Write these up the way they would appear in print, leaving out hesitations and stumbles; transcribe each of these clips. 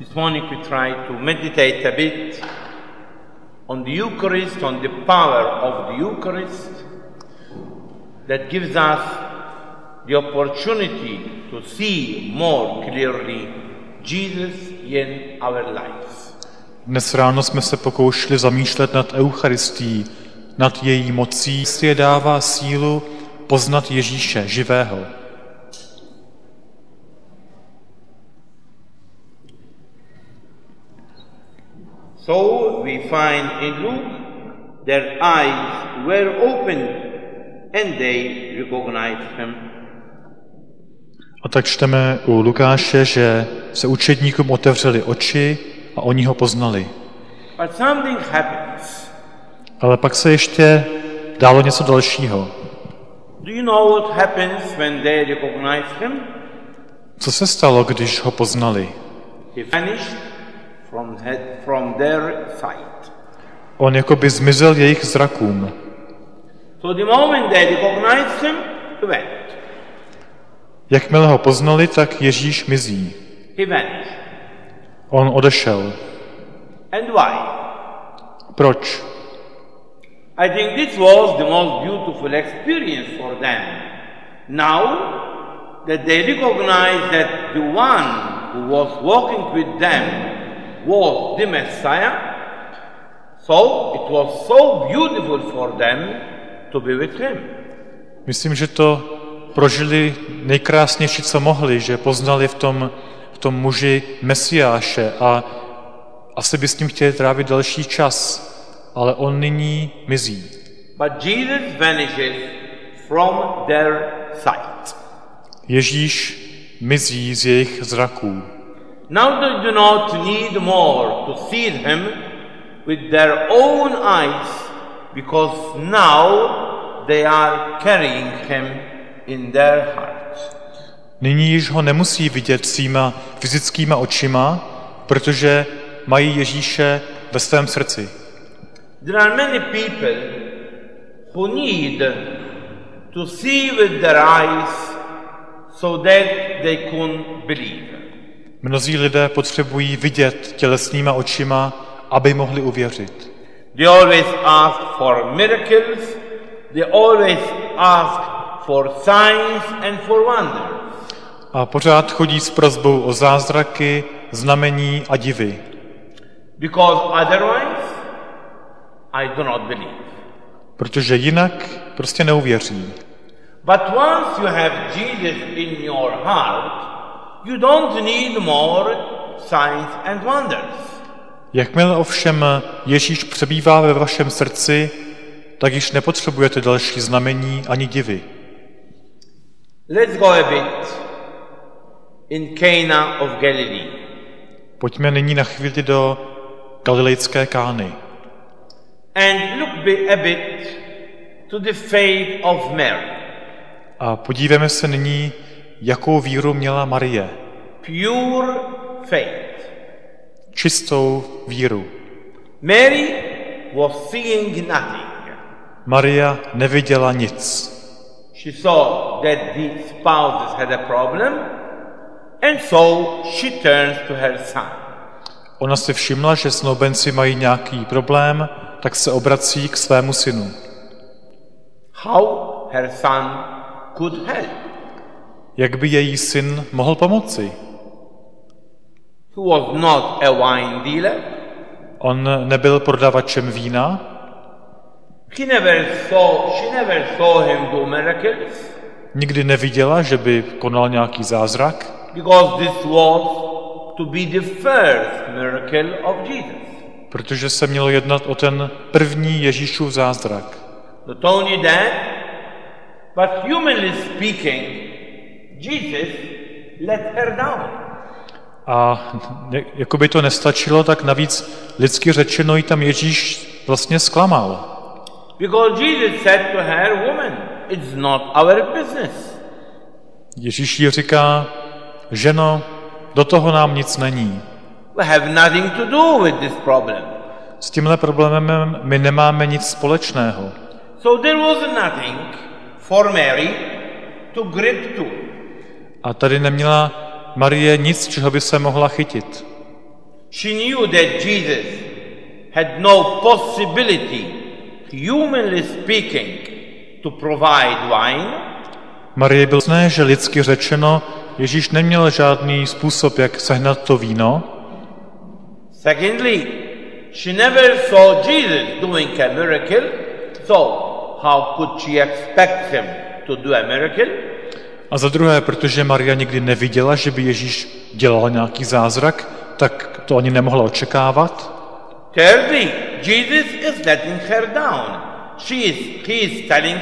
This morning we try to meditate a bit on the Eucharist, on the power of the Eucharist that gives us the opportunity to see more clearly Jesus in our lives. Dnes ráno jsme se pokoušeli zamýšlet nad Eucharistií, nad její mocí, si je dává sílu poznat Ježíše živého. So we find in Luke their eyes were opened and they recognized him. A tak čteme u Lukáše, že se učedníkům otevřely oči a oni ho poznali. But something happens. Ale pak se ještě dálo něco dalšího. Do you know what happens when they recognized him? Co se stalo, když ho poznali? He vanished from their sight. On jakoby zmizel jejich zrakům. So the moment they recognized him, he went. Jakmile ho poznali, tak Ježíš mizí. He vanished. On odešel. And why? Proč? I think this was the most beautiful experience for them. Now that they recognized that the one who was walking with them was the Messiah, so it was so beautiful for them to be with him. Myslím, že to prožili nejkrásnější, co mohli, že poznali v tom muži Mesiáše a asi by s ním chtěli trávit další čas, ale on nyní mizí. But Jesus vanishes from their sight. Ježíš mizí z jejich zraků. Now they do not need more to see him with their own eyes, because now they are carrying him in their hearts. Nyní již ho nemusí vidět svýma fyzickýma očima, protože mají Ježíše ve svém srdci. There are many people who need to see with their eyes so that they can believe. Mnozí lidé potřebují vidět tělesnýma očima, aby mohli uvěřit. They always ask for miracles, they always ask for signs and for wonders. A pořád chodí s prosbou o zázraky, znamení a divy. Because otherwise, I do not believe. Protože jinak prostě neuvěří. But once you have Jesus in your heart, you don't need more signs and wonders. Jakmile ovšem Ježíš přebývá ve vašem srdci, tak již nepotřebujete další znamení ani divy. Let's go a bit in Cana of Galilee. Pojďme nyní na chvíli do galilejské Kány. And look a bit to the faith of Mary. A podívejme se nyní, jakou víru měla Marie. Pure faith. Čistou víru. Mary was seeing nothing. Maria neviděla nic. She saw that the spouses had a problem, and so she turns to her son. Ona si všimla, že snoubenci mají nějaký problém, tak se obrací k svému synu. How her son could help? Jak by její syn mohl pomoci? He was not a wine dealer. On nebyl prodavačem vína. She never saw him do miracles. Nikdy neviděla, že by konal nějaký zázrak. Because this was to be the first miracle of Jesus. Protože se mělo jednat o ten první Ježíšův zázrak. Not only that, but humanly speaking, Jesus let her down. A jako by to nestačilo, tak navíc lidsky řečeno jí tam Ježíš vlastně zklamal. Because Jesus said to her, woman, it's not our business. Ježíš jí říká, ženo, do toho nám nic není. We have nothing to do with this problem. S tímhle problémem my nemáme nic společného. So there was nothing for Mary to grip to. A tady neměla Marie nic, čeho by se mohla chytit. She knew that Jesus had no possibility, humanly speaking, to provide wine. Marie bylo jasné, že lidsky řečeno Ježíš neměl žádný způsob, jak sehnat to víno. Secondly, she never saw Jesus doing a miracle, so how could she expect him to do a miracle? A za druhé, protože Maria nikdy neviděla, že by Ježíš dělal nějaký zázrak, tak to ani nemohla očekávat. Thirdly, Jesus is letting her down. He is telling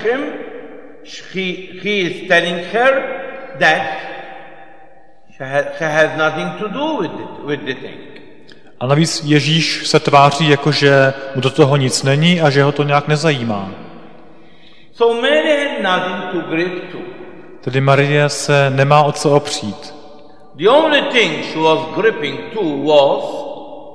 her that she has nothing to do with the thing. A navíc Ježíš se tváří, jako že mu do toho nic není a že ho to nějak nezajímá. So Mary had nothing to grip to. Tedy Marie se nemá o co opřít. The only thing she was gripping to was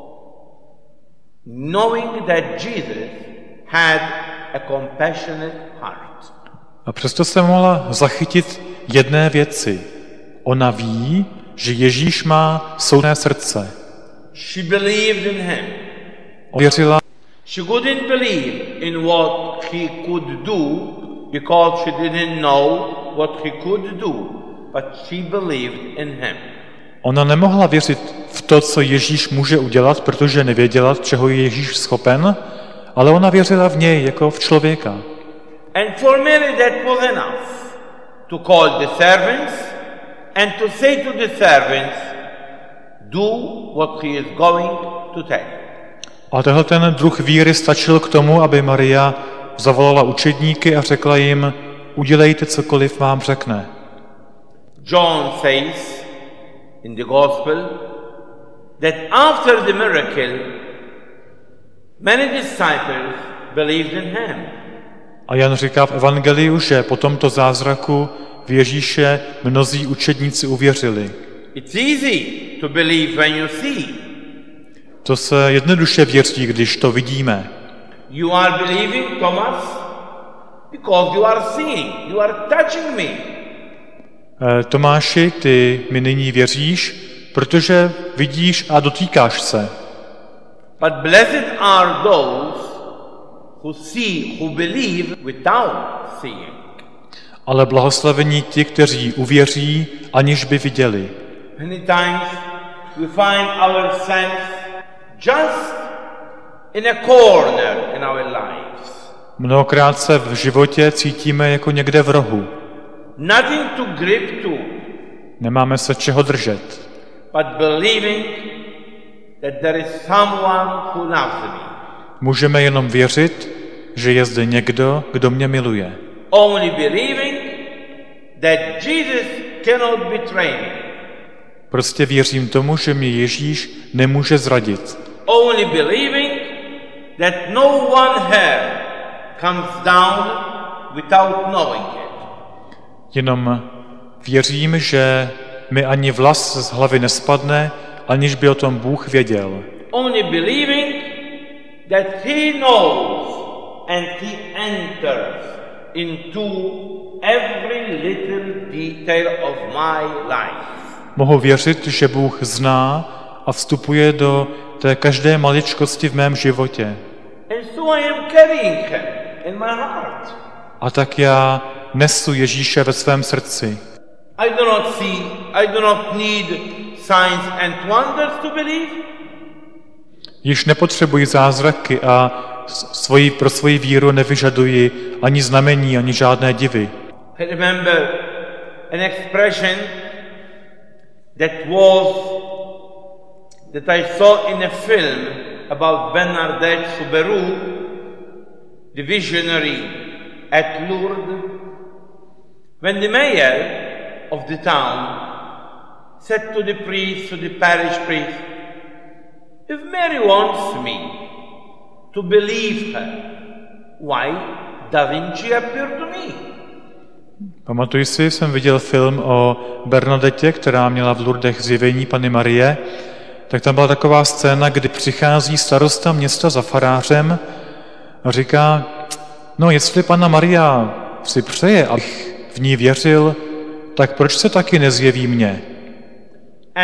knowing that Jesus had a compassionate heart. A přesto se mohla zachytit jedné věci. Ona ví, že Ježíš má soudné srdce. She believed in him. Věřila. She couldn't believe in what he could do because she didn't know what he could do, but she believed in him. Ona nemohla věřit v to, co Ježíš může udělat, protože nevěděla, čeho je Ježíš schopen, ale ona věřila v něj jako v člověka. And for Mary that was enough to call the servants and to say to the servants, do what he is going to tell. A tohle ten druh víry stačil k tomu, aby Maria zavolala učedníky a řekla jim, udělejte cokoliv vám řekne. John says in the Gospel that after the miracle, many disciples believed in him. A Jan říká v Evangeliu, že po tomto zázraku v Ježíše mnozí učedníci uvěřili. It's easy to believe when you see. To se jednoduše věří, když to vidíme. You are believing, Thomas, because you are seeing, you are touching me. Tomáši, ty mi nyní věříš, protože vidíš a dotýkáš se. But blessed are those who see, who believe without seeing. Ale blahoslavení ti, kteří uvěří, aniž by viděli. Many times we find ourselves just in a corner in our lives. Mnohokrát se v životě cítíme jako někde v rohu. Nothing to grip to. Nemáme se čeho držet. But believing that there is someone who loves me. Můžeme jenom věřit, že je zde někdo, kdo mě miluje. Only believing that Jesus cannot betray me. Prostě věřím tomu, že mě Ježíš nemůže zradit. Only believing that no one hair comes down without knowing it. Jenom věřím, že mi ani vlas z hlavy nespadne, aniž by o tom Bůh věděl. Only believing that he knows and he enters into every little detail of my life. Mohu věřit, že Bůh zná a vstupuje do té každé maličkosti v mém životě. And so I am carrying him in my heart. A tak já nesu Ježíše ve svém srdci. I do not need signs and wonders to believe. Již nepotřebuji zázraky a pro svoji víru nevyžaduji ani znamení, ani žádné divy. I remember an expression that I saw in a film about Bernadette Soubirous, the visionary at Lourdes, when the mayor of the town said to the priest, to the parish priest, if Mary wants me to believe her, why doesn't she appear to me? Pamatuji si, jsem viděl film o Bernadetě, která měla v Lourdech zjevení Panny Marie, tak tam byla taková scéna, kdy přichází starosta města za farářem a říká, no jestli Panna Maria si přeje, abych v ní věřil, tak proč se taky nezjeví mně? And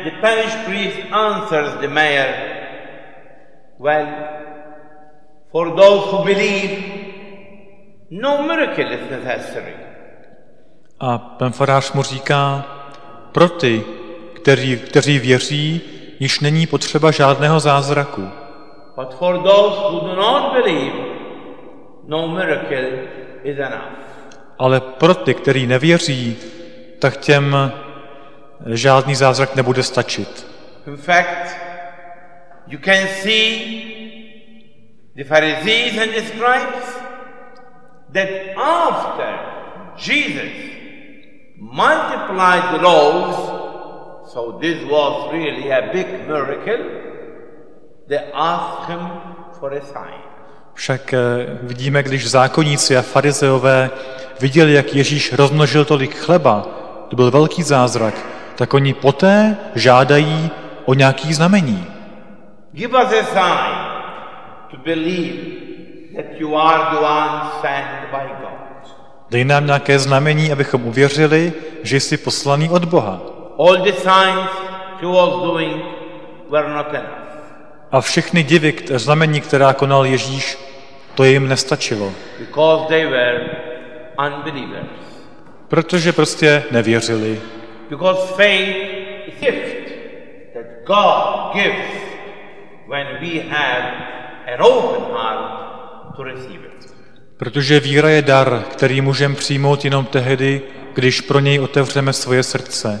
the parish priest answers the mayor, well, for those who believe, no miracle is necessary. A pan farář mu říká, pro ty, kteří věří, již není potřeba žádného zázraku. But for those who do not believe, no miracle is enough. Ale pro ty, kteří nevěří, tak těm žádný zázrak nebude stačit. In fact, you can see the Pharisees and the scribes that after Jesus multiplied the loaves, so this was really a big miracle, they asked him for a sign. Však vidíme, když zákonníci a farizeové viděli, jak Ježíš rozmnožil tolik chleba, to byl velký zázrak, tak oni poté žádají o nějaký znamení. Give us a sign to believe that you are the one sent by God. Dej nám nějaké znamení, abychom uvěřili, že jsi poslaný od Boha. All the signs he was doing were not enough. A všechny divy, znamení, která konal Ježíš, to jim nestačilo. Because they were unbelievers. Protože prostě nevěřili. Because faith is a gift that God gives when we have an open heart to receive it. Protože víra je dar, který můžeme přijmout jenom tehdy, když pro něj otevřeme svoje srdce.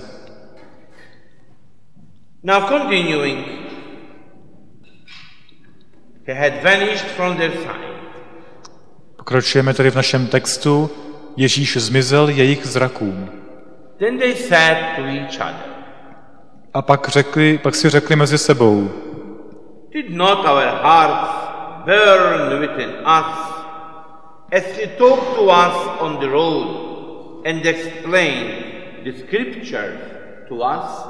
Now continuing, they had vanished from their sight. Pokračujeme tedy v našem textu. Ježíš zmizel jejich zrakům. Then they said to each other, A pak si řekli mezi sebou, did not our hearts burn within us as he talked to us on the road and explained the scriptures to us?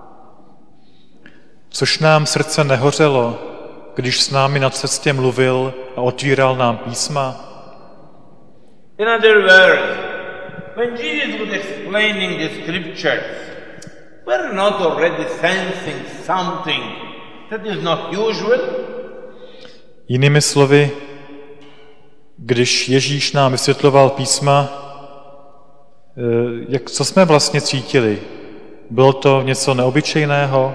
což nám srdce nehořelo, když s námi na cestě mluvil a otvíral nám písma? In other words, when Jesus was explaining the scriptures, we're not already sensing something that is not usual? Jinými slovy, když Ježíš nám vysvětloval písma, co jsme vlastně cítili? Bylo to něco neobyčejného?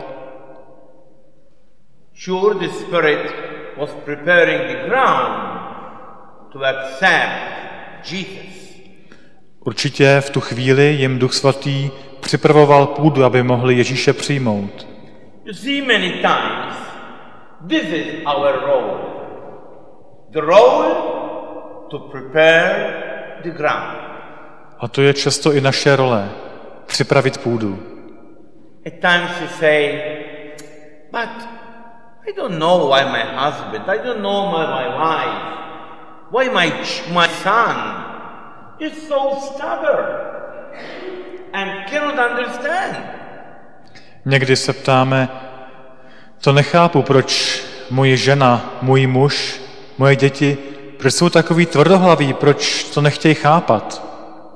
Sure, the Spirit was preparing the ground to accept Jesus. Určitě v tu chvíli jim Duch Svatý připravoval půdu, aby mohli Ježíše přijmout. You see, many times, this is our role. The role to prepare the ground. A to je často i naše role, připravit půdu. At times you say, but I don't know why my husband, I don't know why my wife, why my son is so stubborn and cannot understand. Někdy se ptáme, to nechápu, proč moje žena, můj muž, moje děti, proč jsou takový tvrdohlaví, proč to nechtějí chápat.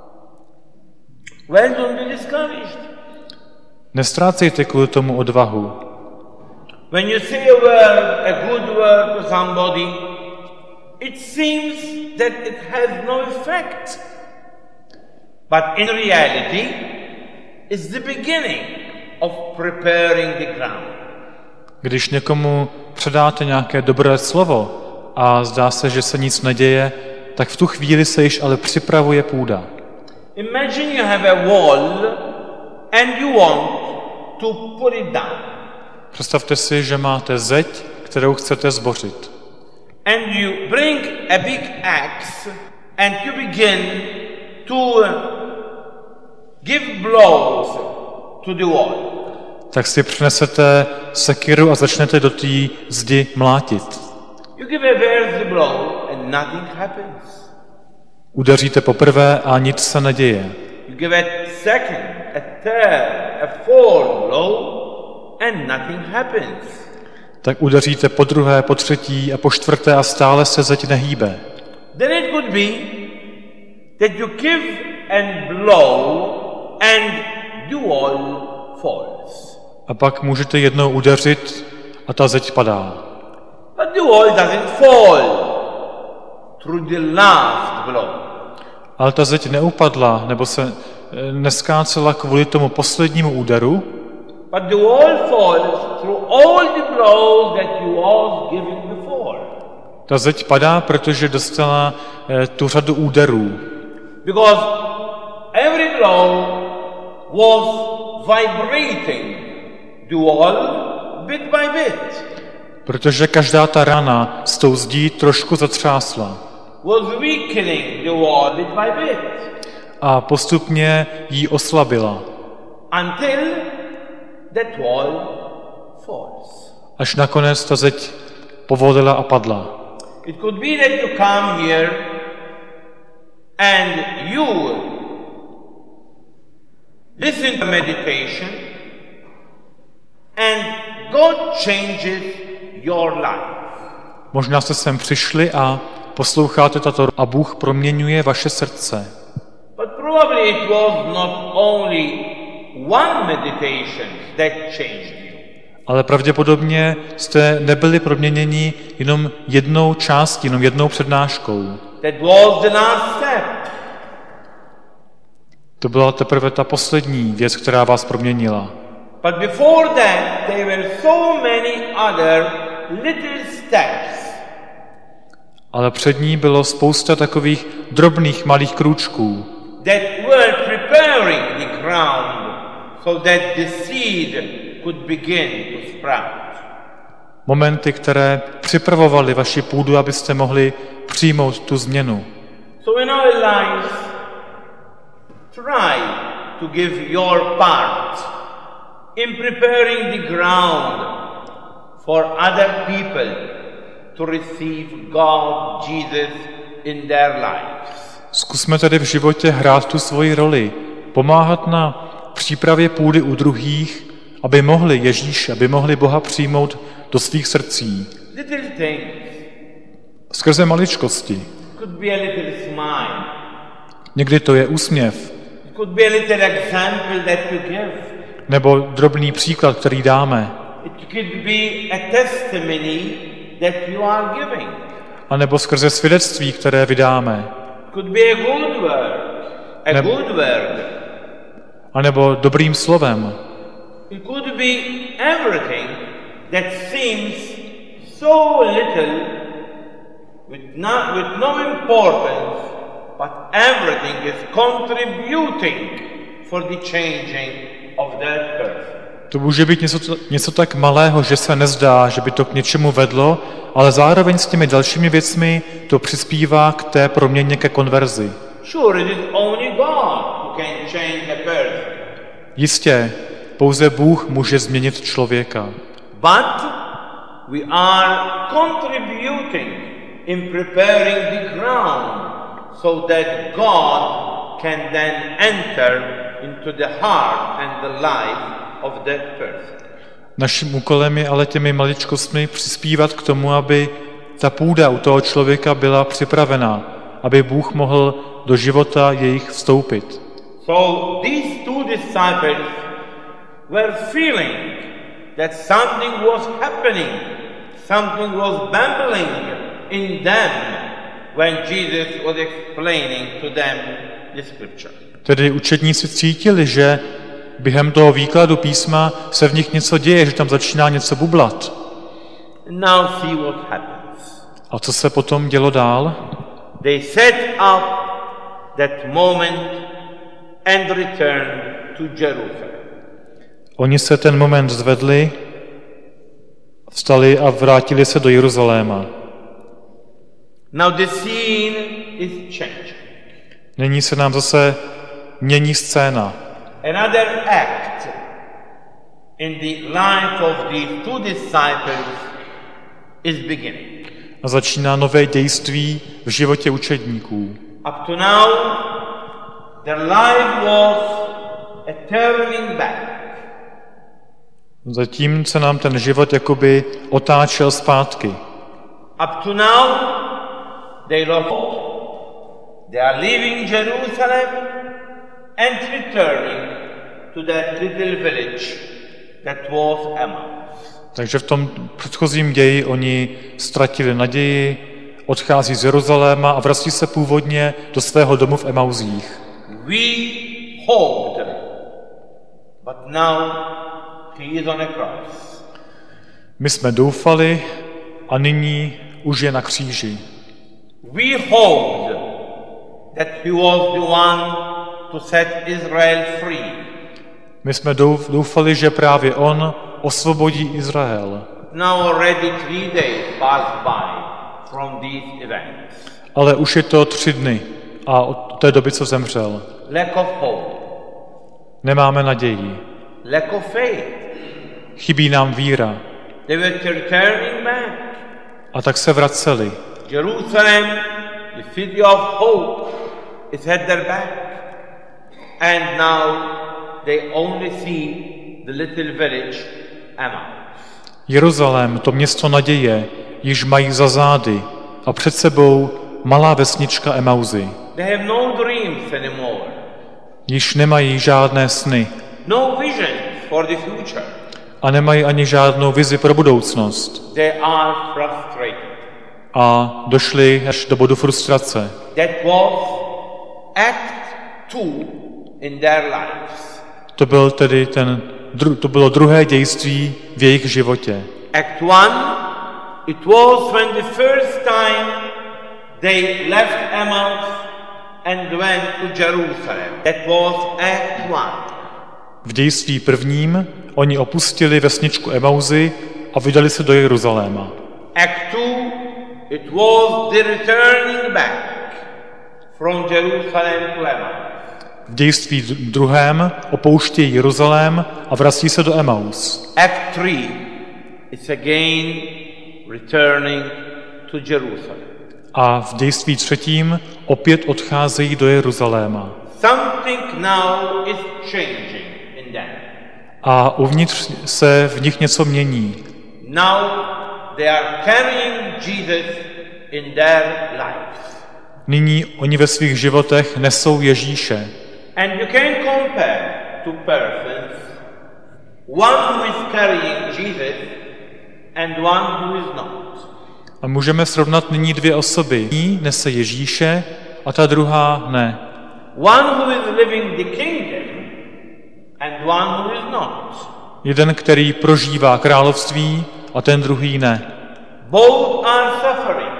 Well, don't be discouraged. Nestrácejte kvůli tomu odvahu. When you say a word, a good word to somebody, it seems that it has no effect. But in reality, it's the beginning of preparing the ground. Když někomu předáte nějaké dobré slovo a zdá se, že se nic neděje, tak v tu chvíli se již ale připravuje půda. Imagine you have a wall and you want to put it down. Představte si, že máte zeď, kterou chcete zbořit. And you bring a big axe and you begin to give blows to the wall. Tak si přinesete sekiru a začnete do té zdi mlátit. You give a first blow and nothing happens. Udeříte poprvé a nic se neděje. You give a second, a third, a fourth blow and nothing happens. Tak udeříte po druhé, po třetí a po čtvrté a stále se zeď nehýbe. Then it could be that you give and blow and the wall falls. A pak můžete jednou udeřit a ta zeď padá. But the wall doesn't fall through the last blow. Ale ta zeď neupadla, nebo se neskácela kvůli tomu poslednímu úderu, But the wall falls through all the blows that you was given before. ta zeď padá, protože dostala tu řadu úderů. Because every blow was vibrating the wall bit by bit. Protože každá ta rana s tou zdí trošku zatřásla. Was weakening the wall bit by bit. A postupně ji oslabila. Until that wall falls. Až nakonec ta zeď povolila a padla. It could be that you come here and you listen to meditation and God changes your life. Možná jste sem přišli a posloucháte tato a Bůh proměňuje vaše srdce. But probably it was not only one meditation that changed you. Ale pravděpodobně jste nebyli proměněni jenom jednou částí, jenom jednou přednáškou. That was the last step. To byla teprve ta poslední věc, která vás proměnila. But before that, there were so many other little steps. Ale před ní bylo spousta takových drobných malých krůčků, That were preparing the ground so that the seed could begin to sprout. momenty, které připravovaly vaši půdu, abyste mohli přijmout tu změnu. So in our lives, try to give your part in preparing the ground for other people to receive God, Jesus in their lives. Zkusme tedy v životě hrát tu svoji roli, pomáhat na přípravě půdy u druhých, aby mohli Ježíše, aby mohli Boha přijmout do svých srdcí. Little things. Skrze maličkosti. Could be a little smile. Někdy to je úsměv, It could be a little example that you give. nebo drobný příklad, který dáme, It could be a testimony that you are giving. a nebo skrze svědectví, které vydáme, It could be a good word. A good word. a nebo dobrým slovem. It could be everything that seems so little with no importance, but everything is contributing for the changing of that person. To může být něco tak malého, že se nezdá, že by to k něčemu vedlo, ale zároveň s těmi dalšími věcmi to přispívá k té proměně, ke konverzi. Sure, it is only God who can change a person. Jistě, pouze Bůh může změnit člověka. But we are contributing in preparing the ground so that God can then enter into the heart and the life of that person. Naším úkolem je ale těmi maličkostmi přispívat k tomu, aby ta půda u toho člověka byla připravena, aby Bůh mohl do života jejich vstoupit. So these two disciples were feeling that something was happening, something was bubbling in them when Jesus was explaining to them the scripture. Tedy učedníci cítili, že během toho výkladu písma se v nich něco děje, že tam začíná něco bublat. Now see what happens. A co se potom dělo dál? They set up that moment and returned to Jerusalem. Oni se ten moment zvedli, vstali a vrátili se do Jeruzaléma. Now the scene is changing. Nyní se nám zase mění scéna. Another act in the life of the two disciples is beginning. A začíná nové dějství v životě učedníků. Up to now, their life was a turning back. Zatím se nám ten život jakoby otáčel zpátky. Up to now, they lost. They are leaving Jerusalem and returning to that little village That was Emmaus. Takže v tom předchozím ději oni ztratili naději, odchází z Jeruzaléma a vrací se původně do svého domu v Emauzích. We hoped, but now he is on a cross. My jsme doufali a nyní už je na kříži. We hoped that he was the one to set Israel free. My jsme doufali, že právě on osvobodí Izrael. Now already 3 days passed by from these events. Ale už je to 3 dny a od té doby, co zemřel. Lack of hope. Nemáme naději. Lack of faith. Chybí nám víra. They were turning back. A tak se vraceli. Jerusalem, the city of hope, is at their back. And now they only see the little village Emmaus. Jeruzalém, to město naděje, již mají za zády a před sebou malá vesnička Emauzy. They have no dreams anymore. Již nemají žádné sny. No visions for the future. A nemají ani žádnou vizi pro budoucnost. They are frustrated. A došli až do bodu frustrace. That was act 2 in their lives. To bylo druhé dějství v jejich životě. Act 1, it was when the first time they left Emmaus and went to Jerusalem. That was act 1. V dějství prvním oni opustili vesničku Emauzy a vydali se do Jeruzaléma. Act 2, it was the returning back from Jerusalem to Emmaus. V dějství druhém opouštějí Jeruzalém a vrací se do Emaus. Act 3 is again returning to Jerusalem. A v dějství třetím opět odcházejí do Jeruzaléma. Something now is changing in them. A uvnitř se v nich něco mění. Now they are carrying Jesus in their lives. Nyní oni ve svých životech nesou Ježíše. And you can compare two persons, one who is carrying Jesus and one who is not. A můžeme srovnat nyní 2 osoby. Jedný nese Ježíše a ta druhá ne. One who is living the kingdom and one who is not. Jeden, který prožívá království a ten druhý ne. Both are suffering.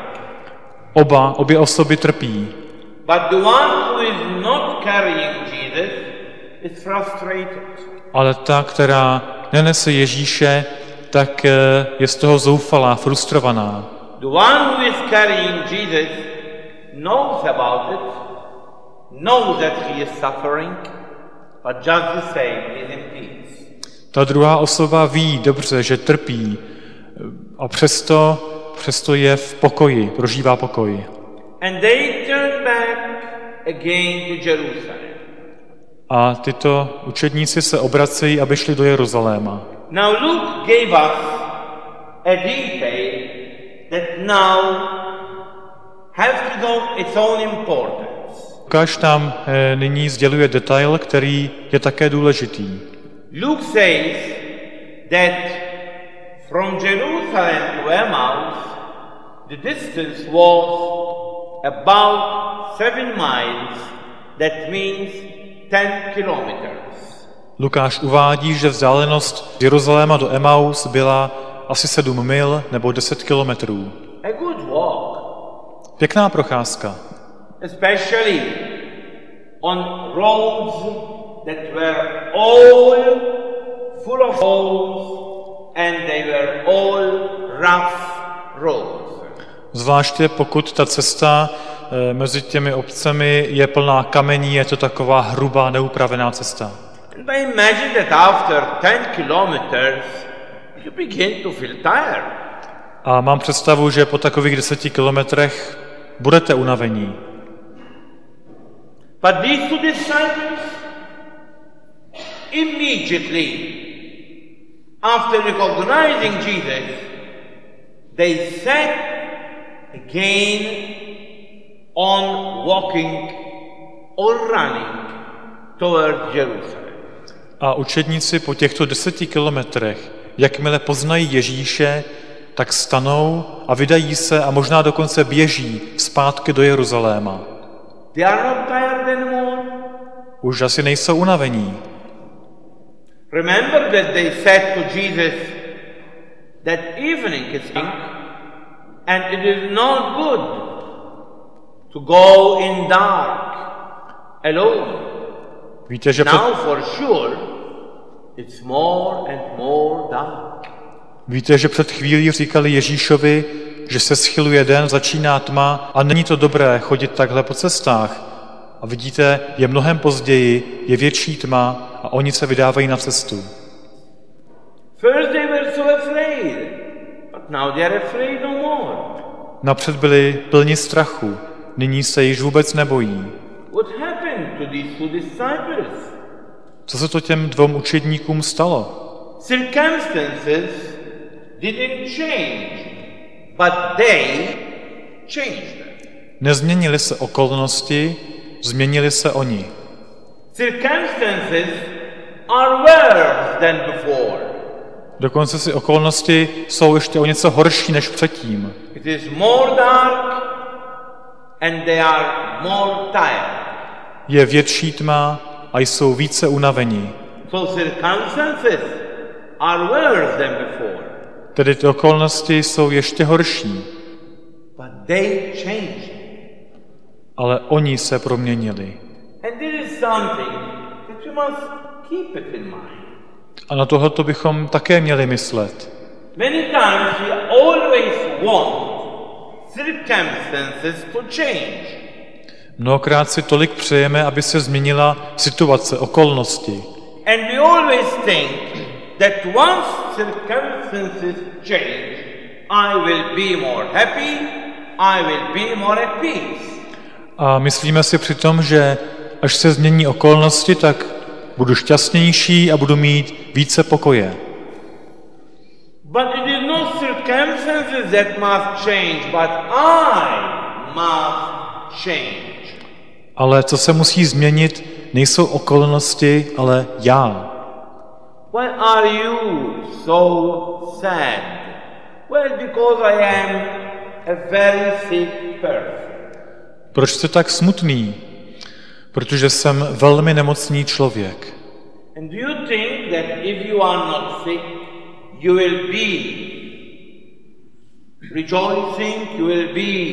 Obě osoby trpí. But the one who is not carrying Jesus is frustrated. Ale ta, která nenese Ježíše, tak je z toho zoufalá, frustrovaná. The one who is carrying Jesus knows about it, knows that he is suffering, but just the same is in peace. Ta druhá osoba ví dobře, že trpí a přesto je v pokoji, prožívá pokoj. And they turn back again to Jerusalem. A tyto učedníci se obracejí, aby šli do Jeruzaléma. Now Luke gave us a detail that now has to know its own importance. Lukáš nám nyní sděluje detail, který je také důležitý. Luke says that from Jerusalem to Emmaus the distance was about 7 miles, that means 10 kilometers. Lukáš uvádí, že vzdálenost z Jeruzaléma do Emaus byla asi 7 mil nebo 10 kilometrů. A good walk. Pěkná procházka. Especially on roads that were all full of holes and they were all rough roads. Zvláště pokud ta cesta mezi těmi obcemi je plná kamení, je to taková hrubá, neupravená cesta. And I imagine that after 10 kilometers you begin to feel tired. A mám představu, že po takových 10 kilometrech budete unavení. But these two disciples immediately after recognizing Jesus, they set again on walking or running towards Jerusalem. A učedníci po těchto 10 kilometrech, jakmile poznají Ježíše, tak stanou a vydají se a možná dokonce běží zpátky do Jeruzaléma. They are not tired anymore. Už asi nejsou unavení. Remember that they said to Jesus that evening is coming and it is not good to go in dark alone. Víte, že Now for sure it's more and more dark. Víte, že před chvílí říkali Ježíšovi, že se schyluje den, začíná tma a není to dobré chodit takhle po cestách. A vidíte, je mnohem později, je větší tma a oni se vydávají na cestu. First they were so afraid, but now they are afraid no more. Napřed byli plni strachu, nyní se již vůbec nebojí. What happened to these two disciples? Co se to těm 2 učedníkům stalo? Circumstances didn't change, but they changed them. Nezměnily se okolnosti, změnili se oni. Circumstances are worse than before. Dokonce si okolnosti jsou ještě o něco horší než předtím. It is more dark and they are more tired. Je větší tma a jsou více unavení. So circumstances are worse than before. Tedy ty okolnosti jsou ještě horší. But they changed. Ale oni se proměnili. And this is something that you must keep it in mind. A na tohoto bychom také měli myslet. Many times we always want circumstances to change. Mnohokrát si tolik přejeme, aby se změnila situace, okolnosti. And we always think that once circumstances change, I will be more happy, I will be more at peace. A myslíme si přitom, že až se změní okolnosti, tak budu šťastnější a budu mít více pokoje. But it is not circumstances that must change, but I must change. Ale co se musí změnit, nejsou okolnosti, ale já. Why are you so sad? Well, because I am a very sick person. Proč jste tak smutný? Protože jsem velmi nemocný člověk. And do you think that if you are not sick, you will be rejoicing, you will be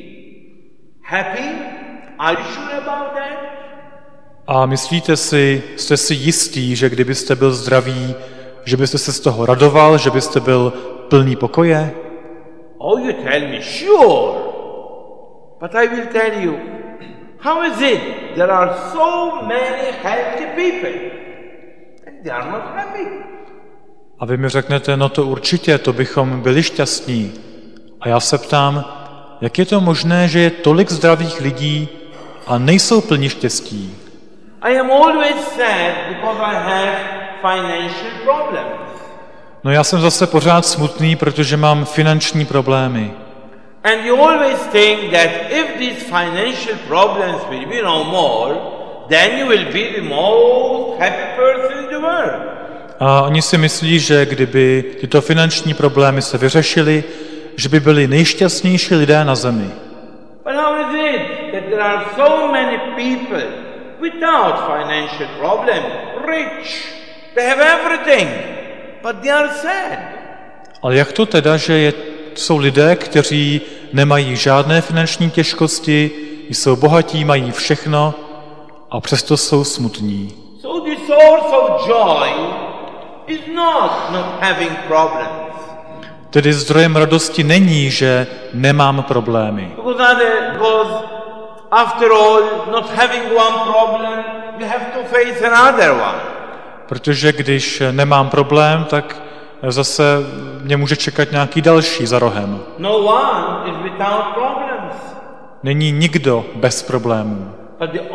happy? Are you sure about that? A myslíte si, jste si jistý, že kdybyste byl zdravý, že byste se z toho radoval, že byste byl plný pokoje? Oh, you tell me, sure. But I will tell you, how is it there are so many healthy people and they are not happy? A vy mi řeknete, no to určitě, to bychom byli šťastní. A já se ptám, jak je to možné, že je tolik zdravých lidí a nejsou plní štěstí? I am always sad because I have financial problems. No já jsem zase pořád smutný, protože mám finanční problémy. And you always think that if these financial problems will be no more, then you will be the most happy person in the world. A oni si myslí, že kdyby tyto finanční problémy se vyřešily, že by byli nejšťastnější lidé na zemi. But how is it that there are so many people without financial problem, rich, they have everything, but they are sad? Ale jak to teda, že jsou lidé, kteří nemají žádné finanční těžkosti, jsou bohatí, mají všechno a přesto jsou smutní? So the source of joy is not having problems. Tedy zdrojem radosti není, že nemám problémy. Because after all, not having one problem, you have to face another one. Protože když nemám problém, tak zase mě může čekat nějaký další za rohem. No one is without problems. Není nikdo bez problémů. But the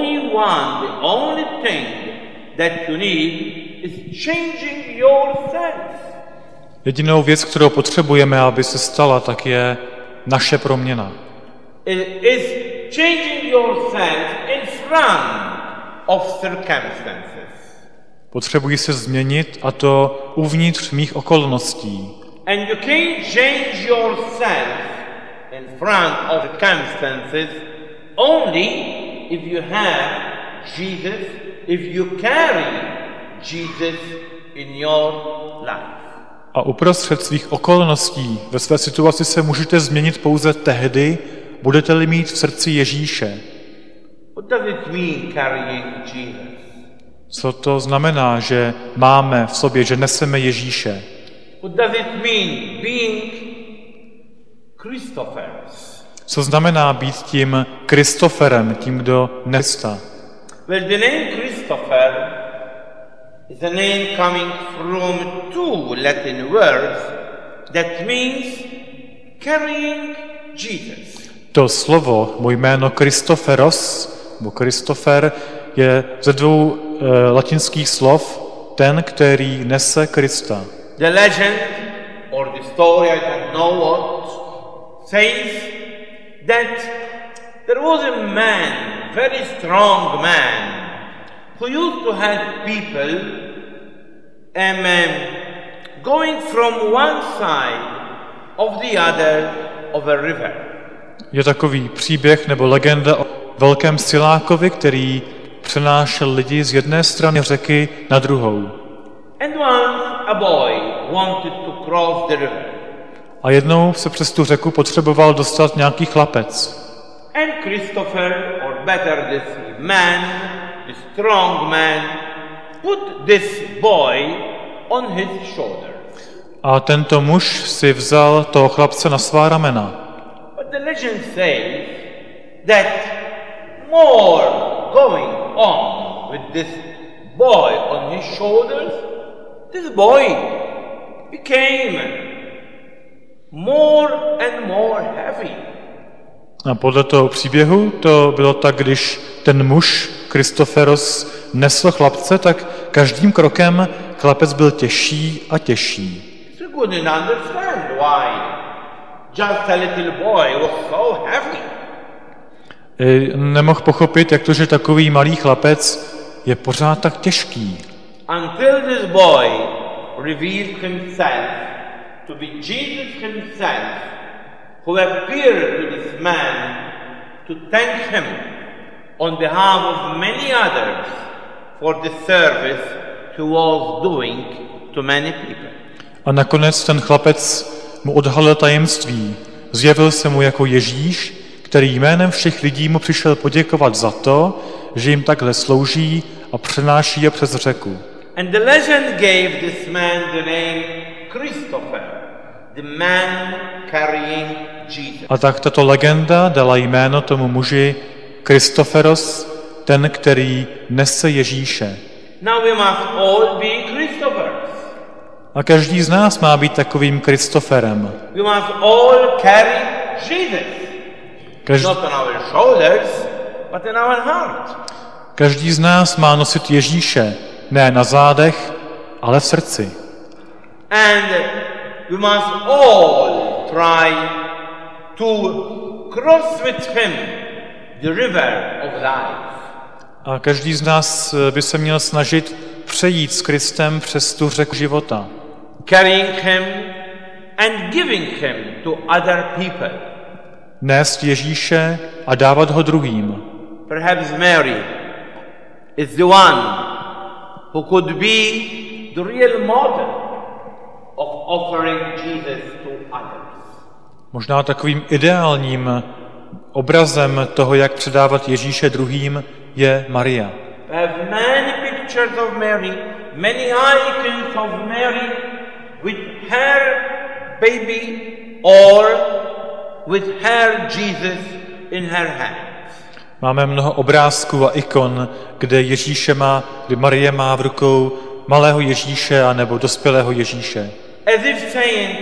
only thing that you need is changing yourself. Jedinou věc, kterou potřebujeme, aby se stala, tak je naše proměna. It is changing yourself in front of circumstances. Potřebuji se změnit a to uvnitř mých okolností. And you can't change yourself in front of circumstances only if you have Jesus, if you carry Jesus in your life. A uprostřed svých okolností ve své situaci se můžete změnit pouze tehdy, budete-li mít v srdci Ježíše. What does it mean carrying Jesus? Co to znamená, že máme v sobě, že neseme Ježíše? What does it mean being Christophers? Co znamená být tím Kristoferem, tím, kdo nesta? Well, the name Christopher is a name coming from two Latin words that means carrying Jesus. To slovo, moje jméno Kristoferos, nebo Kristofer, je ze dvou latinských slov ten, který nese Krista. The legend or the story, I don't know what, says that there was a man, very strong man, who used to help people going from one side of the other of a river. Je takový příběh nebo legenda o velkém silákovi, který přenášel lidi z jedné strany řeky na druhou. And once a boy wanted to cross the river. A jednou se přes tu řeku potřeboval dostat nějaký chlapec. And Christopher, or better this man, the strong man, put this boy on his shoulder. A tento muž si vzal toho chlapce na svá ramena. But the legend says that more going on with this boy on his shoulders, this boy became more and more heavy. A podle toho příběhu to bylo tak, když ten muž, Kristoferos, nesl chlapce, tak každým krokem chlapec byl těžší a těžší. He couldn't understand why just a little boy was so heavy. Nemohl pochopit, jak to, že takový malý chlapec je pořád tak těžký. Until this boy revealed himself to be Jesus himself, who appeared to this man to thank him on behalf of many others for the service he was doing to many people. A nakonec ten chlapec mu odhalil tajemství. Zjevil se mu jako Ježíš, který jménem všech lidí mu přišel poděkovat za to, že jim takhle slouží a přenáší je přes řeku. And the legend gave this man the name Christopher, the man carrying Jesus. A tak tato legenda dala jméno tomu muži Kristoferos, ten, který nese Ježíše. Now we must all be Christophers. A každý z nás má být takovým Kristoferem. We must all carry Jesus. Not on our shoulders, but in our heart. Každý z nás má nosit Ježíše, ne na zádech, ale v srdci. And we must all try to cross with him the river of life. A každý z nás by se měl snažit přejít s Kristem přes tu řeku života. Carrying him and giving him to other people. Nést Ježíše a dávat ho druhým. Perhaps Mary is the one who could be the real model of offering Jesus to others. Možná takovým ideálním obrazem toho, jak předávat Ježíše druhým, je Maria. We have many pictures of Mary, many icons of Mary with her baby or with her Jesus in her hands. Máme mnoho obrázků a ikon, kde Marie má v rukou malého Ježíše a nebo dospělého Ježíše. As if saying,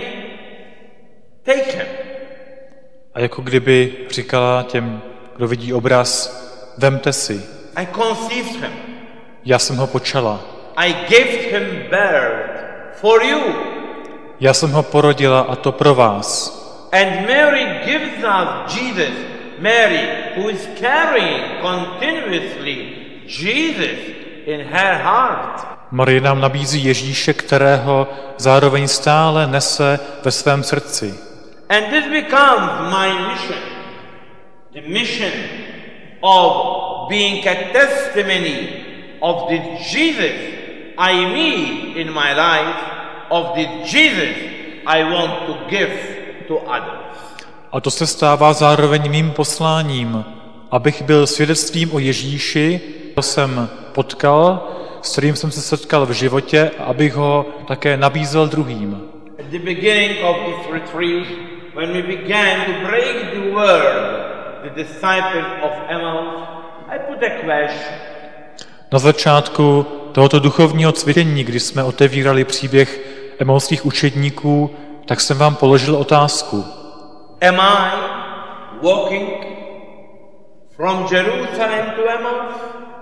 take him. A jako kdyby říkala těm, kdo vidí obraz, vemte si. I conceived him. Já jsem ho počala. I gave him birth for you. Já jsem ho porodila a to pro vás. And Mary gives us Jesus. Mary, who is carrying continuously Jesus in her heart. Marie nám nabízí Ježíše, kterého zároveň stále nese ve svém srdci. And this becomes my mission. The mission of being a testimony of the Jesus I meet in my life, of the Jesus I want to give to others. A to se stává zároveň mým posláním, abych byl svědectvím o Ježíši, kterého jsem potkal, s kterým jsem se setkal v životě, a abych ho také nabízel druhým. At the beginning of this retreat, when we began to break the word, the disciples of Emmaus, I put a question. Na začátku tohoto duchovního cvičení, kdy jsme otevírali příběh emauských učedníků, tak jsem vám položil otázku. Am I walking from Jerusalem to Emmaus?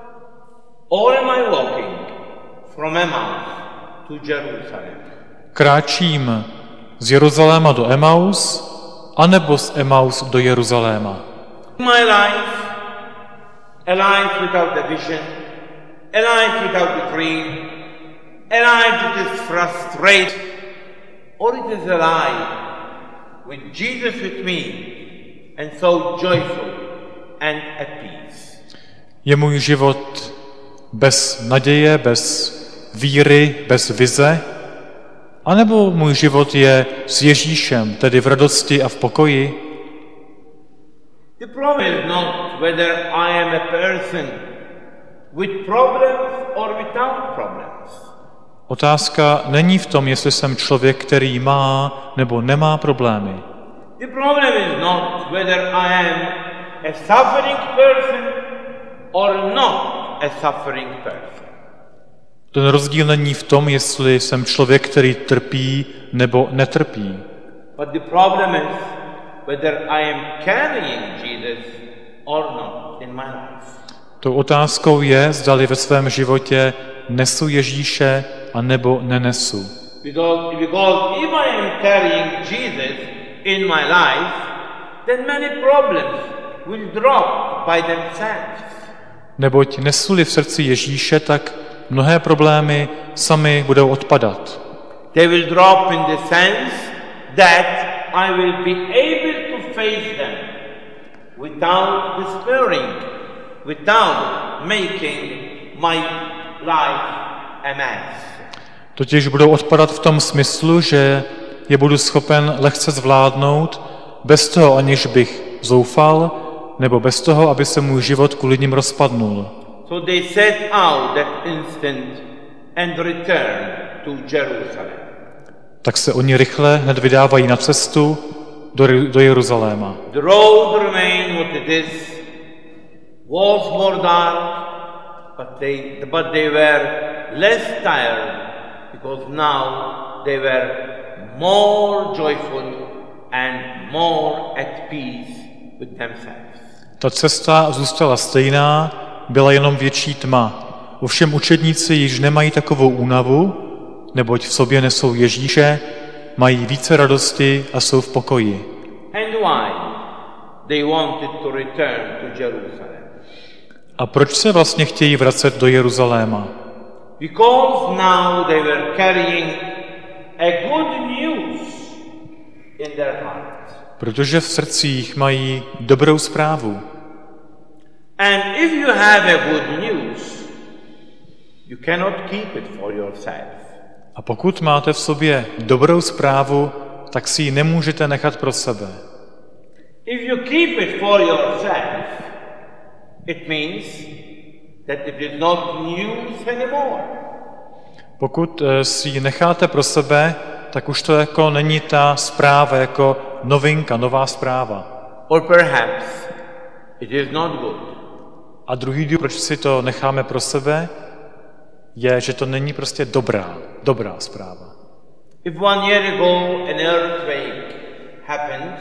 Or am I walking from Emmaus to Jerusalem? Kráčím z Jeruzaléma do Emaus, anebo z Emaus do Jeruzaléma? My life, a life without a vision, a life without a dream, a life that is frustrated, or it is a life with Jesus with me and so joyful and at peace. Je můj život bez naděje, bez víry, bez vize? A nebo můj život je s Ježíšem, tedy v radosti a v pokoji? The problem is not whether I am a person with problems or without problems. Otázka není v tom, jestli jsem člověk, který má nebo nemá problémy. The problem is not whether I am a suffering person or not a suffering person. Ten rozdíl není v tom, jestli jsem člověk, který trpí nebo netrpí. But the problem is whether I am carrying Jesus or not in my life. Tou otázkou je, zdali ve svém životě nesu Ježíše a nebo nenesu. Because if I am carrying Jesus in my life, then many problems will drop by themselves. Neboť nesu-li v srdci Ježíše, tak mnohé problémy sami budou odpadat. They will drop in the sense that I will be able to face them without despairing, without making my life a mess. Totiž budou odpadat v tom smyslu, že je budu schopen lehce zvládnout, bez toho, aniž bych zoufal, nebo bez toho, aby se můj život kvůli nim rozpadnul. So they set out that instant and return to Jerusalem. Tak se oni rychle hned vydávají na cestu do Jeruzaléma. The road remained what it is, was more dark, but they were less tired because now they were more joyful and more at peace with themselves. Ta cesta zůstala stejná, byla jenom větší tma. Ovšem učedníci již nemají takovou únavu, neboť v sobě nesou Ježíše, mají více radosti a jsou v pokoji. And why they wanted to return to Jerusalem? A proč se vlastně chtějí vracet do Jeruzaléma? Because now they were carrying a good news in their hearts. Protože v srdcích mají dobrou zprávu. And if you have a good news, you cannot keep it for yourself. A pokud máte v sobě dobrou zprávu, tak si ji nemůžete nechat pro sebe. If you keep it for yourself, it means that it is not news anymore. Pokud si ji necháte pro sebe, tak už to jako není ta zpráva, jako novinka, nová zpráva. Or perhaps it is not good. A druhý důvod, proč si to necháme pro sebe, je, že to není prostě dobrá zpráva. If 1 year ago an earthquake happened,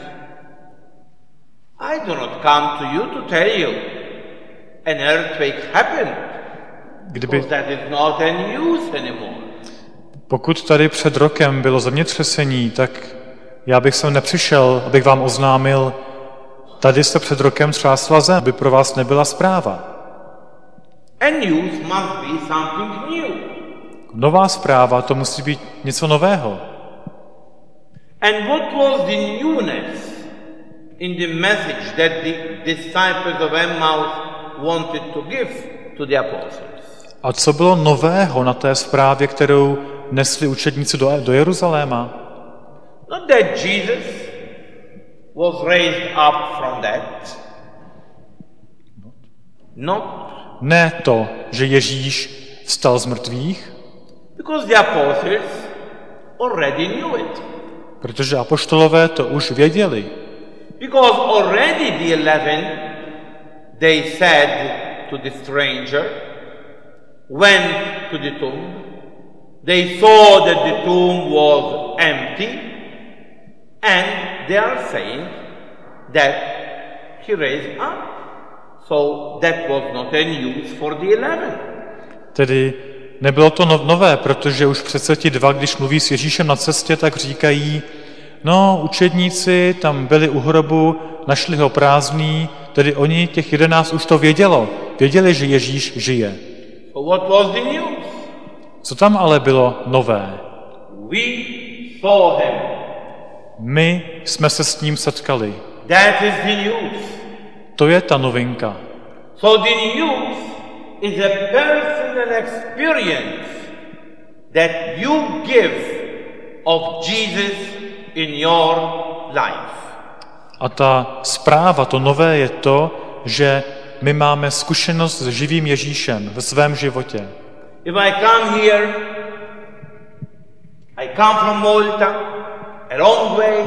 I do not come to you to tell you an earthquake happened, because that is not a news anymore. Pokud tady před rokem bylo zemětřesení, tak já bych sem nepřišel, abych vám oznámil, tady se před rokem třásla zem, aby pro vás nebyla zpráva. A news must be something new. Nová zpráva, to musí být něco nového. And what was the newness in the message that the disciples of Emmaus wanted to give to the apostles? A co bylo nového na té zprávě, kterou nesli učedníci do Jeruzaléma? Not that Jesus was raised up from death. Ne to, že Ježíš vstal z mrtvých, because the apostles already knew it. Protože apoštolové to už věděli. Because already the 11, they said to the stranger, went to the tomb. They saw that the tomb was empty, and they are saying that he raised up. So that was not a news for the 11. Tedy nebylo to nové, protože už přece ti dva, když mluví s Ježíšem na cestě, tak říkají, no, učedníci tam byli u hrobu, našli ho prázdný, tedy oni, těch 11, už to věděli, že Ježíš žije. So what was the news? Co tam ale bylo nové? We saw him. My jsme se s ním setkali. That is the news. To je ta novinka. So the news is a personal experience that you give of Jesus in your life. A ta zpráva, to nové je to, že my máme zkušenost s živým Ježíšem ve svém životě. If I come here, I come from Malta, a long way,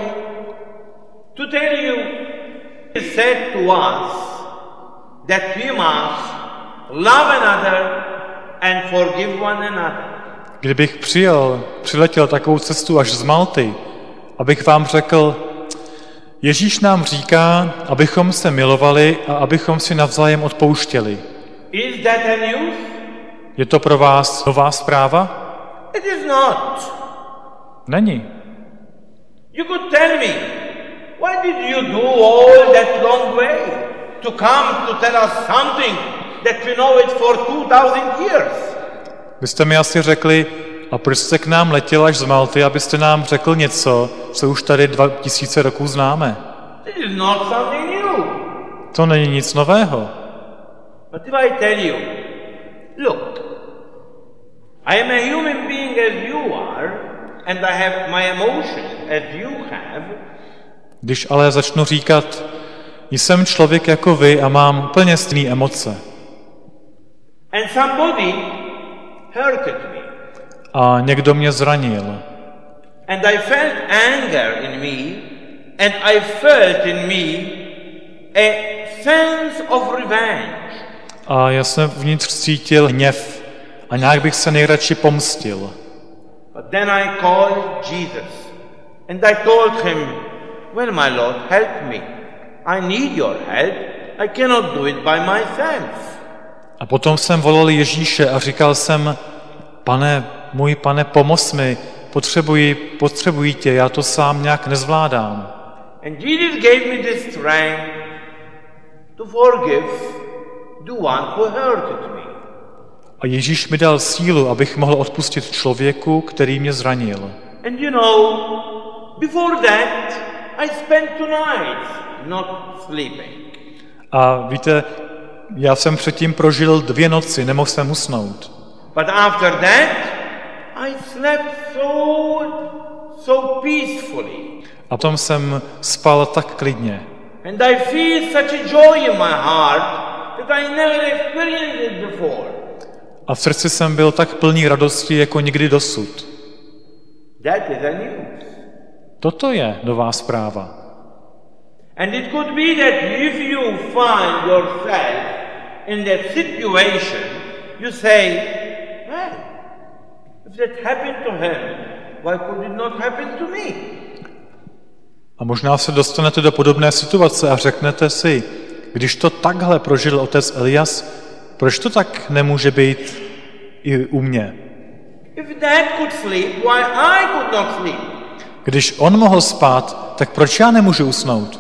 to tell you, it said to us that we must love another and forgive one another. Kdybych přiletěl takovou cestu až z Malty, abych vám řekl, Ježíš nám říká, abychom se milovali a abychom si navzájem odpouštěli. Is that a news? Je to pro vás nová zpráva? It is not. Není. You could tell me, why did you do all that long way to come to tell us something that we know it for 2000 years? Vy jste mi asi řekli, a proč jste k nám letěl až z Malty, abyste nám řekl něco, co už tady 2000 roků známe? This is not something new. To není nic nového. But if I tell you, look, I am a human being as you are, and I have my emotions as you have. Když ale začnu říkat, jsem člověk jako vy a mám úplně stejné emoce. And somebody hurted me. A někdo mě zranil. And I felt anger in me, and I felt in me a sense of revenge. A já jsem vnitř cítil hněv a nějak bych se nejradši pomstil. But then I called Jesus, and I told him, well, my Lord, help me. I need your help. I cannot do it by myself. A potom jsem volal Ježíše a říkal jsem, můj pane, pomoz mi, potřebuji tě, já to sám nějak nezvládám. And Jesus gave me the strength to forgive the one who hurted me. A Ježíš mi dal sílu, abych mohl odpustit člověku, který mě zranil. And you know, before that, I spent 2 nights not sleeping. A víte, já jsem předtím prožil 2 noci, nemohl jsem usnout. But after that, I slept so peacefully. A potom jsem spal tak klidně. And I feel such a joy in my heart that I never experienced it before. A v srdci jsem byl tak plný radosti, jako nikdy dosud. That is a news. Toto je nová zpráva. And it could be that if you find yourself in that situation, you say, well, if that happened to him, why could it not happen to me? A možná se dostanete do podobné situace a řeknete si, když to takhle prožil otec Elias, proč to tak nemůže být i u mě? If dad could sleep, why I could not sleep? Když on mohl spát, tak proč já nemůžu usnout?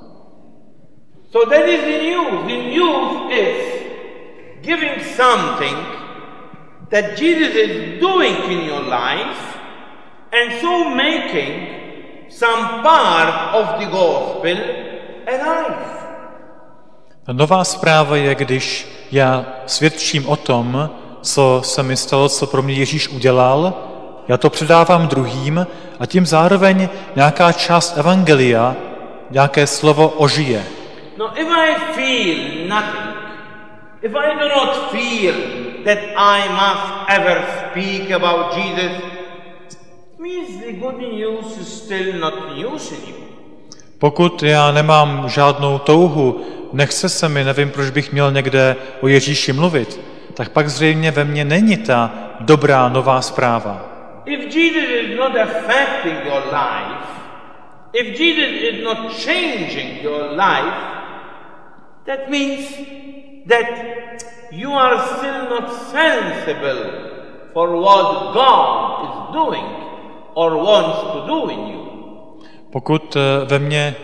So that is the news. The news is giving something that Jesus is doing in your life and so making some part of the gospel alive. A nová zpráva je, když já svědčím o tom, co se mi stalo, co pro mě Ježíš udělal, já to předávám druhým a tím zároveň nějaká část evangelia, nějaké slovo ožije. Now, if I feel nothing, if I do not feel that I must ever speak about Jesus, it means the good news is still not news in you. Pokud já nemám žádnou touhu, nechce se mi, nevím, proč bych měl někde o Ježíši mluvit, tak pak zřejmě ve mně není ta dobrá nová zpráva. If Jesus is not affecting your life, if Jesus is not changing your life, that means that you are still not sensible for what God is doing or wants to do in you. Pokud ve mně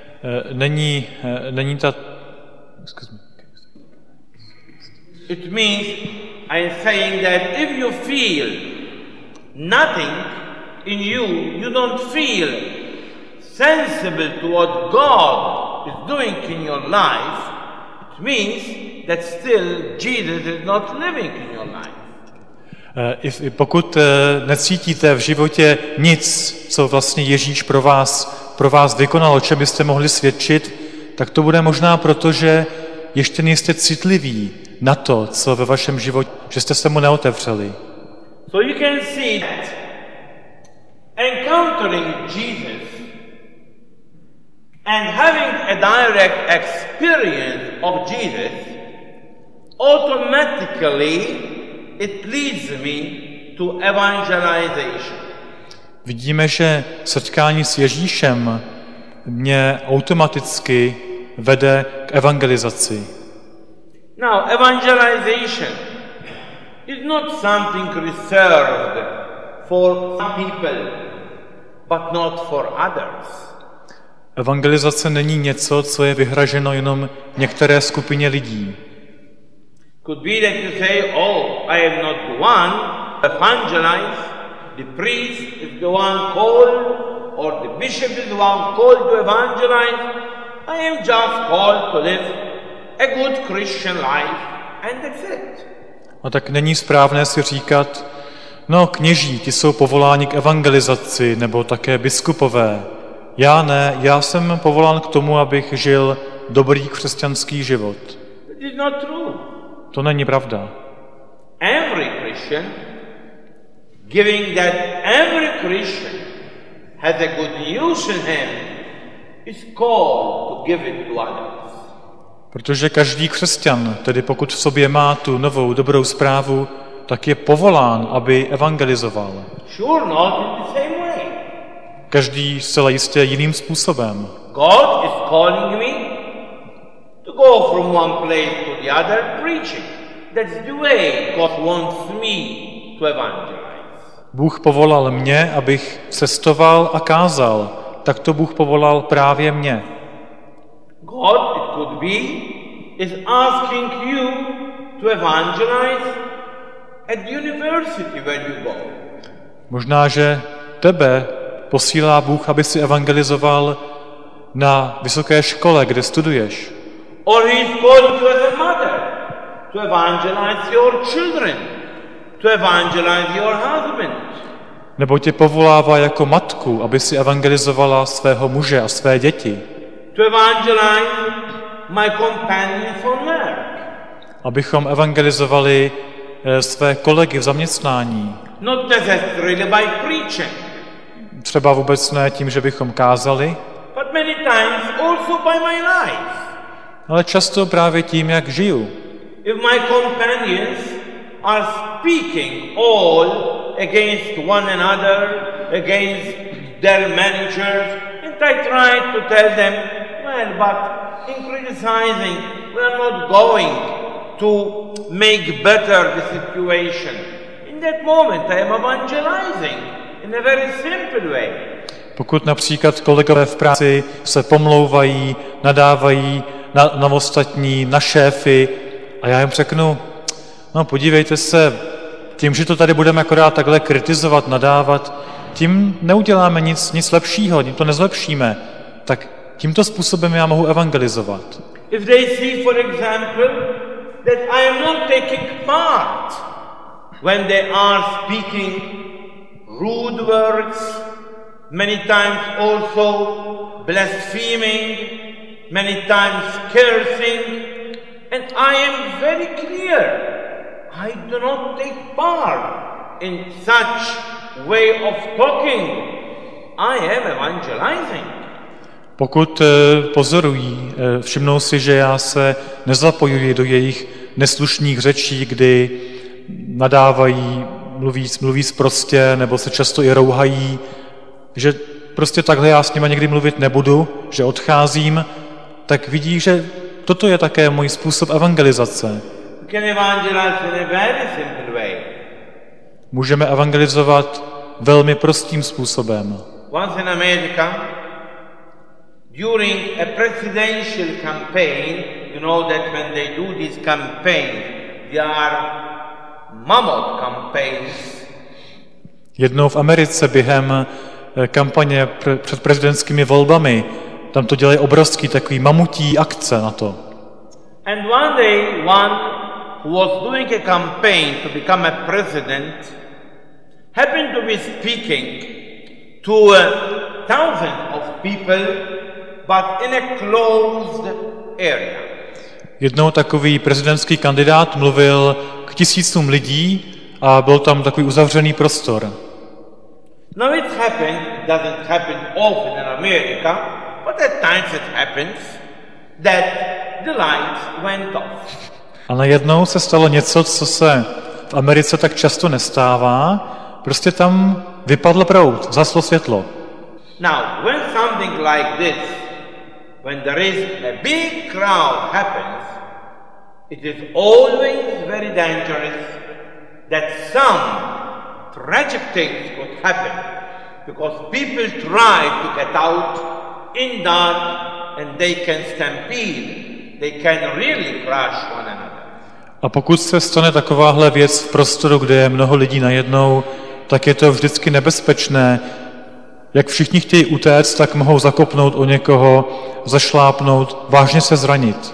není ta... It means I'm saying that if you feel nothing in you, you don't feel sensible to what God is doing in your life, it means that still Jesus is not living in your life. Pokud necítíte v životě nic, co vlastně Ježíš pro vás vykonal, o čem byste mohli svědčit, tak to bude možná proto, že ještě nejste citliví na to, co ve vašem životě, že jste se mu neotevřeli. So you can see that encountering Jesus and having a direct experience of Jesus, automatically it leads me to evangelization. Vidíme, že setkání s Ježíšem mě automaticky vede k evangelizaci. Now, evangelization is not something reserved for some people, but not for others. Evangelizace není něco, co je vyhraženo jenom některé skupině lidí. Could be that you say, oh, I am not the one to evangelize, the priest is the one called, or the bishop is the one called to evangelize. I am just called to live a good Christian life, and that's it. A tak není správné si říkat, no kněží, ti jsou povoláni k evangelizaci, nebo také biskupové. Já ne, já jsem povolán k tomu, abych žil dobrý křesťanský život. It is not true. To není pravda. Every Christian, giving that every Christian has a good news in him, is called to give it to others. Protože každý křesťan, tedy pokud v sobě má tu novou dobrou zprávu, tak je povolán, aby evangelizoval. Sure, not in the same way. Každý zcela jistě jiným způsobem. God is calling me to go from one place to the other preaching. That's the way God wants me to evangelize. Bůh povolal mě, abych cestoval a kázal. Tak to Bůh povolal právě mě. God, it could be, is asking you to evangelize at the university where you go. Možná, že tebe posílá Bůh, aby si evangelizoval na vysoké škole, kde studuješ. Or he is calling you as a mother to evangelize your children, to evangelize your husband. Nebo tě povolává jako matku, aby si evangelizovala svého muže a své děti. To evangelize my companions on work. Abychom evangelizovali své kolegy v zaměstnání. Not necessarily by preaching. Třeba vůbec ne tím, že bychom kázali, But many times also by my life. ale často právě tím, jak žiju. If my companions are speaking all against one another, against their managers, and I try to tell them, well, but in criticizing, we are not going to make better the situation. In that moment, I am evangelizing in a very simple way. Pokud například kolegové v práci se pomlouvají, nadávají na ostatní, na šéfy a já jim řeknu, no podívejte se, tím, že to tady budeme akorát takhle kritizovat, nadávat, tím neuděláme nic lepšího, tím to nezlepšíme. Tak tímto způsobem já mohu evangelizovat. If they see, for example, that I am not taking part when they are speaking rude words, many times also blaspheming, many times cursing, and I am very clear, I do not take part in such way of talking. I am evangelizing. Pokud pozorují, všimnou si, že já se nezapojuji do jejich neslušných řečí, kdy nadávají, mluví sprostě, nebo se často i rouhají, že prostě takhle já s nimi někdy mluvit nebudu, že odcházím, tak vidí, že toto je také můj způsob evangelizace. Můžeme evangelizovat velmi prostým způsobem. Once in America, during a presidential campaign, you know that when they do this campaign, they are mammoth campaigns. Jednou v Americe během kampaně před prezidentskými volbami, tam to dělají obrovský takový mamutí akce na to. And one day, one who was doing a campaign to become a president happened to be speaking to thousands of people, but in a closed area. Jednou takový prezidentský kandidát mluvil k tisícům lidí a byl tam takový uzavřený prostor. Now it doesn't happen often in America, but at times it happens that the lights went off. A najednou se stalo něco, co se v Americe tak často nestává, prostě tam vypadl proud, zaslo světlo. Now, when something like this, when there is a big crowd happens, it is always very dangerous that some tragic things could happen, because people try to get out in dark and they can stampede, they can really crush one another. A pokud se stane takováhle věc v prostoru, kde je mnoho lidí najednou, tak je to vždycky nebezpečné. Jak všichni chtějí utéct, tak mohou zakopnout o někoho, zašlápnout, vážně se zranit.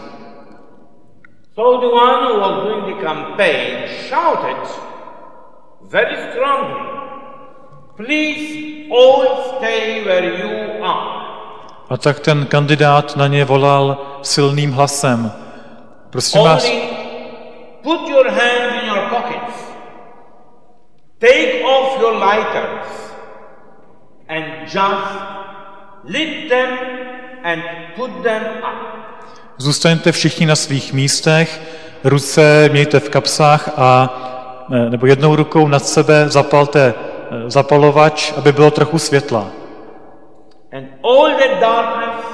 So the one who was doing the campaign shouted very strongly, "Please all stay where you are." A tak ten kandidát na ně volal silným hlasem. Prosím vás, put your hands in your pockets. Take off your lighters and just lit them and put them up. Zůstaňte všichni na svých místech, ruce mějte v kapsách a nebo jednou rukou nad sebe zapalte zapalovač, aby bylo trochu světla. And all that darkness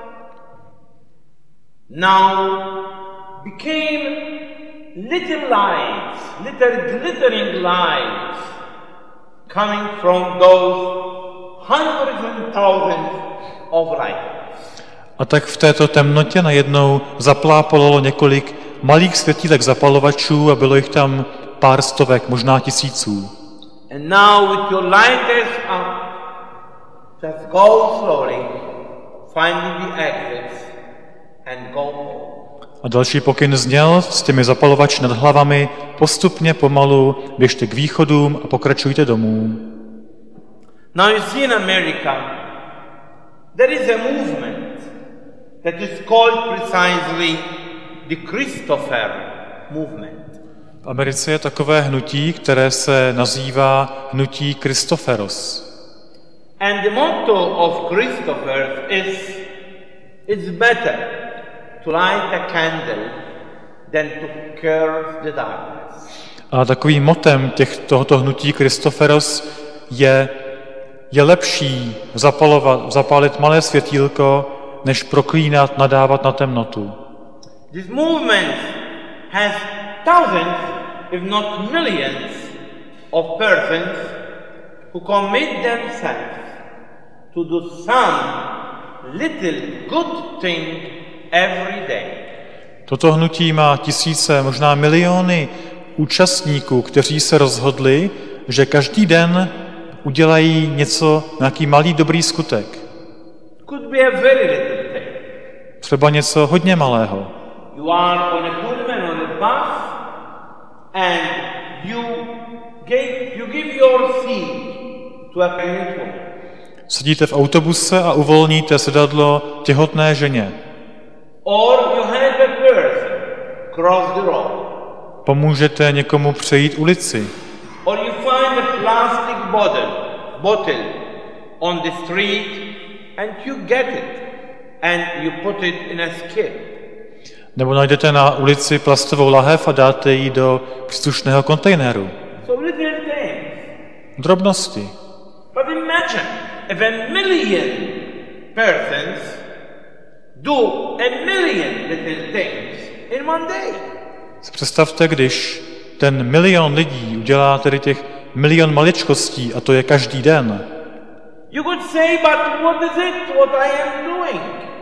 now became little lights, little glittering lights coming from those hundreds and thousands of lighters. A tak v této temnotě najednou zaplápolalo několik malých světílek zapalovačů a bylo jich tam pár stovek, možná tisíců. And now with your lighters up, just go slowly, finding the exits and go home. A další pokyn zněl s těmi zapalovači nad hlavami, postupně pomalu běžte k východům a pokračujte domů. Now you see in America, there is a movement that is called precisely the Christopher movement. V Americe je takové hnutí, které se nazývá hnutí Christoferos. And the motto of Christopher is, it's better to light a candle than to curse the darkness. A takovým motem tohoto hnutí Christoferos je lepší zapálit malé světýlko, než proklínat, nadávat na temnotu. This movement has thousands, if not millions, of persons who commit themselves to do some little good thing every day. Toto hnutí má tisíce, možná miliony účastníků, kteří se rozhodli, že každý den udělají něco, nějaký malý dobrý skutek. Could be a very little thing. Třeba něco hodně malého. You are on a Pullman on a bus and you give your seat to a pregnant woman. Sedíte v autobuse a uvolníte sedadlo těhotné ženě. Or you help a person cross the road. Pomůžete někomu přejít ulici. Or you find a plastic bottle on the street and you get it and you put it in a skip. Nebo najdete na ulici plastovou lahev a dáte ji do příslušného kontejneru. So little things. Drobnosti. But imagine if a million persons do a million little things in one day. Představte, když ten milion lidí udělá tedy těch milion maličkostí a to je každý den. You could say, but what is it what I am doing?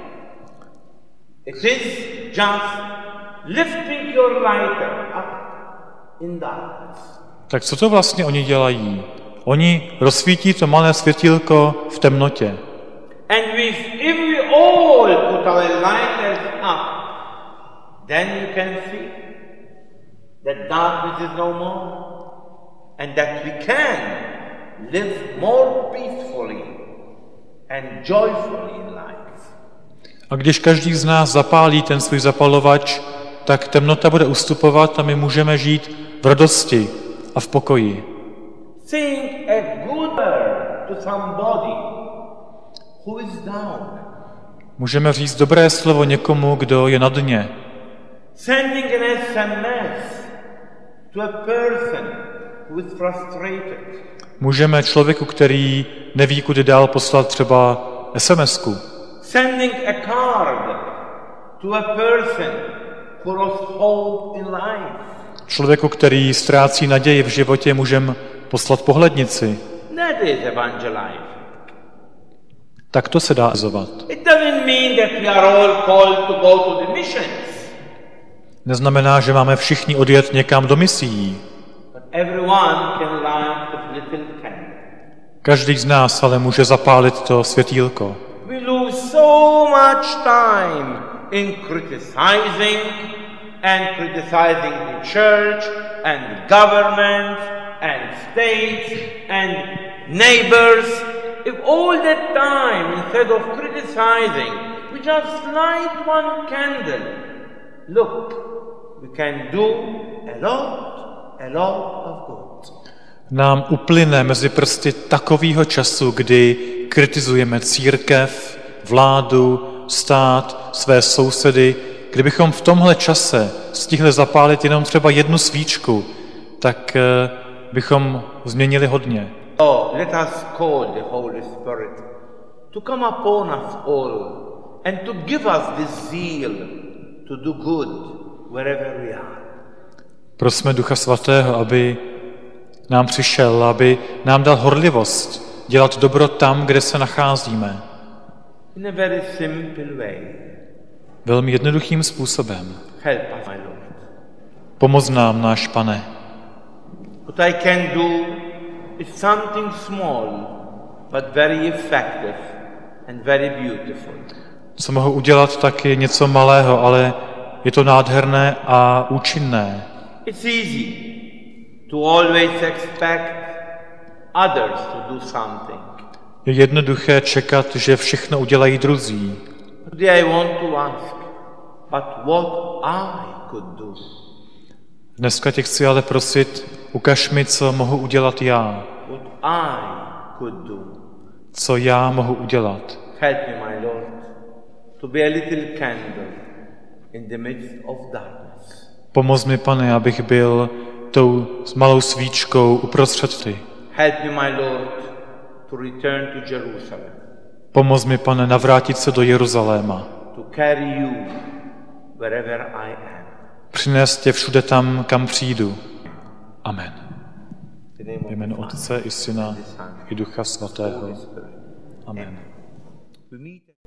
It is just lifting your lighter up in darkness. Tak co to vlastně oni dělají? Oni rozsvítí to malé světýlko v temnotě. And if we all put our lighters up, then you can see that darkness is no more and that we can live more peacefully and joyfully in life. A když každý z nás zapálí ten svůj zapalovač, tak temnota bude ustupovat a my můžeme žít v radosti a v pokoji. Sing a good word to somebody who is down. Můžeme říct dobré slovo někomu, kdo je na dně. Sending an SMS to a person who is frustrated. Můžeme člověku, který neví, kudy dál poslat třeba SMS-ku. Sending a card to a person who lost hope in life. Člověku, který ztrácí naději v životě, můžeme poslat pohlednici. That is evangelizing. Tak to se dá zovat. It doesn't mean that we are all called to go to the missions. Neznamená, že máme všichni odjet někam do misií. But everyone can light a little candle. Každý z nás ale může zapálit to světýlko. We lose so much time in criticizing the church and the government and states and neighbors. If all that time, instead of criticizing, we just light one candle, look, we can do a lot of good. Nám uplyne mezi prsty takovýho času, kdy kritizujeme církev, vládu, stát, své sousedy. Kdybychom v tomhle čase stihli zapálit jenom třeba jednu svíčku, tak bychom změnili hodně. Oh, let us call the Holy Spirit to come upon us all and to give us this zeal to do good wherever we are. Prosme Ducha Svatého, aby nám přišel, aby nám dal horlivost dělat dobro tam, kde se nacházíme. In a very simple way. Velmi jednoduchým způsobem. Help us, my Lord. Pomoz nám, náš Pane. What I can do is something small, but very effective and very beautiful. Co mohu udělat, tak je něco malého, ale je to nádherné a účinné. It's easy to always expect others to do something. Je jednoduché čekat, že všechno udělají druzí. Today I want to ask, but what I could do? Dneska tě chci ale prosit, ukaž mi, co mohu udělat já. What I could do. Co já mohu udělat. Help me, my Lord, to be a little candle in the midst of darkness. Pomoz mi, Pane, abych byl tou malou svíčkou uprostřed ty. Help me, my Lord, to return to Jerusalem. Pomoz mi, Pane, navrátit se do Jeruzaléma. To carry you wherever I am. Přinést tě všude tam, kam přijdu. Amen. V jménu Otce i Syna i Ducha Svatého. Amen.